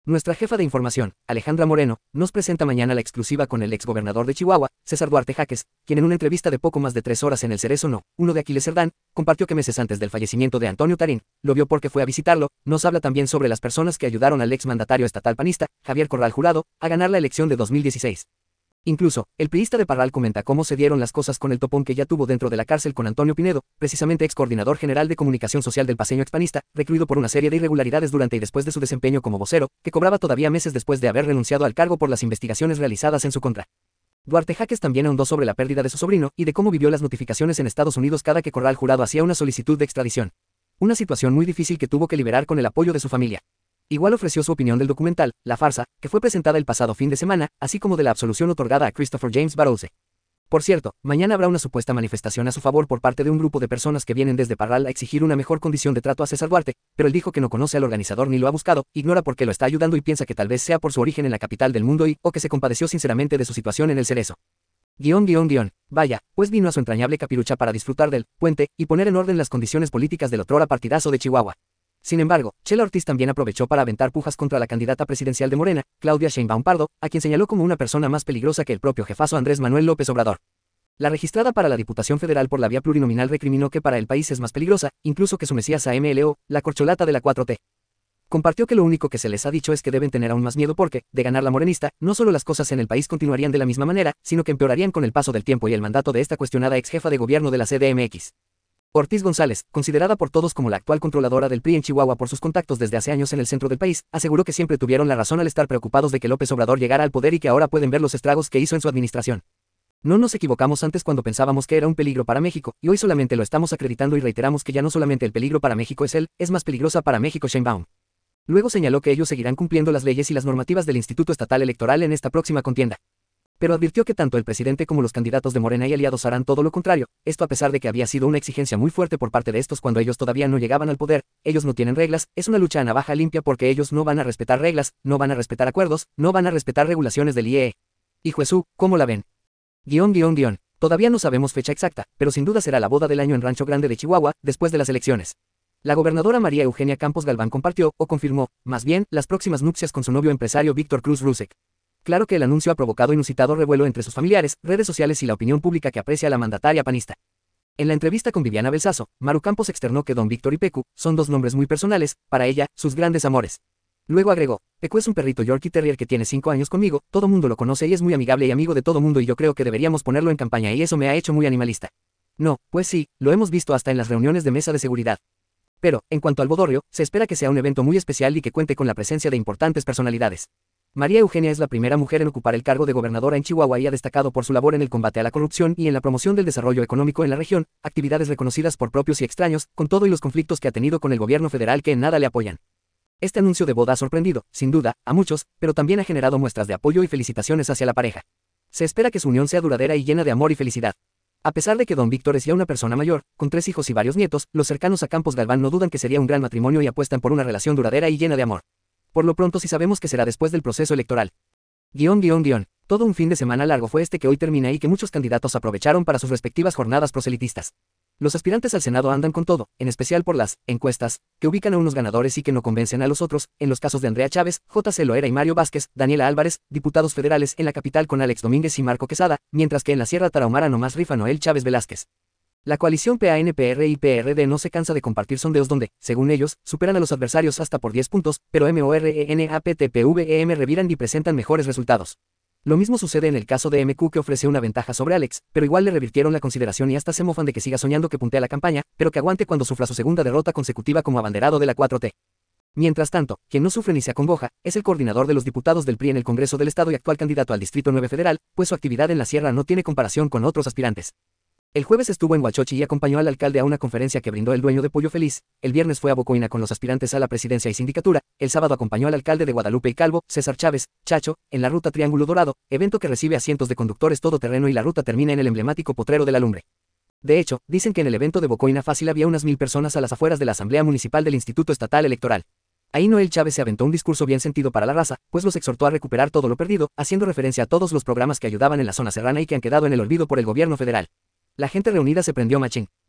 Nuestra jefa de información, Alejandra Moreno, nos presenta mañana la exclusiva con el exgobernador de Chihuahua, César Duarte Jaques, quien en una entrevista de poco más de 3 horas en el Cerezo No. 1 de Aquiles Cerdán, compartió que meses antes del fallecimiento de Antonio Tarín, lo vio porque fue a visitarlo. Nos habla también sobre las personas que ayudaron al exmandatario estatal panista, Javier Corral Jurado, a ganar la elección de 2016. Incluso, el priista de Parral comenta cómo se dieron las cosas con el topón que ya tuvo dentro de la cárcel con Antonio Pinedo, precisamente ex coordinador general de comunicación social del paceño expanista, recluido por una serie de irregularidades durante y después de su desempeño como vocero, que cobraba todavía meses después de haber renunciado al cargo por las investigaciones realizadas en su contra. Duarte Jaques también ahondó sobre la pérdida de su sobrino y de cómo vivió las notificaciones en Estados Unidos cada que Corral Jurado hacía una solicitud de extradición. Una situación muy difícil que tuvo que liberar con el apoyo de su familia. Igual ofreció su opinión del documental, La Farsa, que fue presentada el pasado fin de semana, así como de la absolución otorgada a Christopher James Barrouse. Por cierto, mañana habrá una supuesta manifestación a su favor por parte de un grupo de personas que vienen desde Parral a exigir una mejor condición de trato a César Duarte, pero él dijo que no conoce al organizador ni lo ha buscado, ignora por qué lo está ayudando y piensa que tal vez sea por su origen en la capital del mundo o que se compadeció sinceramente de su situación en el Cerezo. Vaya, pues vino a su entrañable Capirucha para disfrutar del puente y poner en orden las condiciones políticas del otrora partidazo de Chihuahua. Sin embargo, Chela Ortiz también aprovechó para aventar pujas contra la candidata presidencial de Morena, Claudia Sheinbaum Pardo, a quien señaló como una persona más peligrosa que el propio jefazo Andrés Manuel López Obrador. La registrada para la Diputación Federal por la vía plurinominal recriminó que para el país es más peligrosa, incluso que su mesías AMLO, la corcholata de la 4T. Compartió que lo único que se les ha dicho es que deben tener aún más miedo porque, de ganar la morenista, no solo las cosas en el país continuarían de la misma manera, sino que empeorarían con el paso del tiempo y el mandato de esta cuestionada ex jefa de gobierno de la CDMX. Ortiz González, considerada por todos como la actual controladora del PRI en Chihuahua por sus contactos desde hace años en el centro del país, aseguró que siempre tuvieron la razón al estar preocupados de que López Obrador llegara al poder y que ahora pueden ver los estragos que hizo en su administración. No nos equivocamos antes cuando pensábamos que era un peligro para México, y hoy solamente lo estamos acreditando y reiteramos que ya no solamente el peligro para México es él, es más peligrosa para México Sheinbaum. Luego señaló que ellos seguirán cumpliendo las leyes y las normativas del Instituto Estatal Electoral en esta próxima contienda. Pero advirtió que tanto el presidente como los candidatos de Morena y aliados harán todo lo contrario, esto a pesar de que había sido una exigencia muy fuerte por parte de estos cuando ellos todavía no llegaban al poder. Ellos no tienen reglas, es una lucha a navaja limpia porque ellos no van a respetar reglas, no van a respetar acuerdos, no van a respetar regulaciones del IEE. Y Jesús, ¿cómo la ven? Todavía no sabemos fecha exacta, pero sin duda será la boda del año en Rancho Grande de Chihuahua, después de las elecciones. La gobernadora María Eugenia Campos Galván compartió, o confirmó, más bien, las próximas nupcias con su novio empresario Víctor Cruz Rusek. Claro que el anuncio ha provocado inusitado revuelo entre sus familiares, redes sociales y la opinión pública que aprecia a la mandataria panista. En la entrevista con Viviana Belsazo, Maru Campos externó que Don Víctor y Pecu son dos nombres muy personales, para ella, sus grandes amores. Luego agregó, Pecu es un perrito Yorkie Terrier que tiene 5 años conmigo, todo mundo lo conoce y es muy amigable y amigo de todo mundo y yo creo que deberíamos ponerlo en campaña y eso me ha hecho muy animalista. No, pues sí, lo hemos visto hasta en las reuniones de mesa de seguridad. Pero, en cuanto al bodorrio, se espera que sea un evento muy especial y que cuente con la presencia de importantes personalidades. María Eugenia es la primera mujer en ocupar el cargo de gobernadora en Chihuahua y ha destacado por su labor en el combate a la corrupción y en la promoción del desarrollo económico en la región, actividades reconocidas por propios y extraños, con todo y los conflictos que ha tenido con el gobierno federal que en nada le apoyan. Este anuncio de boda ha sorprendido, sin duda, a muchos, pero también ha generado muestras de apoyo y felicitaciones hacia la pareja. Se espera que su unión sea duradera y llena de amor y felicidad. A pesar de que Don Víctor es ya una persona mayor, con 3 hijos y varios nietos, los cercanos a Campos Galván no dudan que sería un gran matrimonio y apuestan por una relación duradera y llena de amor. Por lo pronto sí sabemos que será después del proceso electoral. Todo un fin de semana largo fue este que hoy termina y que muchos candidatos aprovecharon para sus respectivas jornadas proselitistas. Los aspirantes al Senado andan con todo, en especial por las encuestas, que ubican a unos ganadores y que no convencen a los otros, en los casos de Andrea Chávez, J.C. Loera y Mario Vázquez, Daniela Álvarez, diputados federales en la capital con Alex Domínguez y Marco Quesada, mientras que en la Sierra Tarahumara nomás rifa Noel Chávez Velázquez. La coalición PAN-PR y PRD no se cansa de compartir sondeos donde, según ellos, superan a los adversarios hasta por 10 puntos, pero MORENAPTPVEM reviran y presentan mejores resultados. Lo mismo sucede en el caso de MQ que ofrece una ventaja sobre Alex, pero igual le revirtieron la consideración y hasta se mofan de que siga soñando que puntea la campaña, pero que aguante cuando sufra su segunda derrota consecutiva como abanderado de la 4T. Mientras tanto, quien no sufre ni se acongoja, es el coordinador de los diputados del PRI en el Congreso del Estado y actual candidato al Distrito 9 Federal, pues su actividad en la Sierra no tiene comparación con otros aspirantes. El jueves estuvo en Huachochi y acompañó al alcalde a una conferencia que brindó el dueño de Pollo Feliz, el viernes fue a Bocoina con los aspirantes a la presidencia y sindicatura, el sábado acompañó al alcalde de Guadalupe y Calvo, César Chávez, Chacho, en la ruta Triángulo Dorado, evento que recibe a cientos de conductores todoterreno y la ruta termina en el emblemático Potrero de la Lumbre. De hecho, dicen que en el evento de Bocoina fácil había unas 1000 personas a las afueras de la Asamblea Municipal del Instituto Estatal Electoral. Ahí Noel Chávez se aventó un discurso bien sentido para la raza, pues los exhortó a recuperar todo lo perdido, haciendo referencia a todos los programas que ayudaban en la zona serrana y que han quedado en el olvido por el gobierno federal. La gente reunida se prendió machín.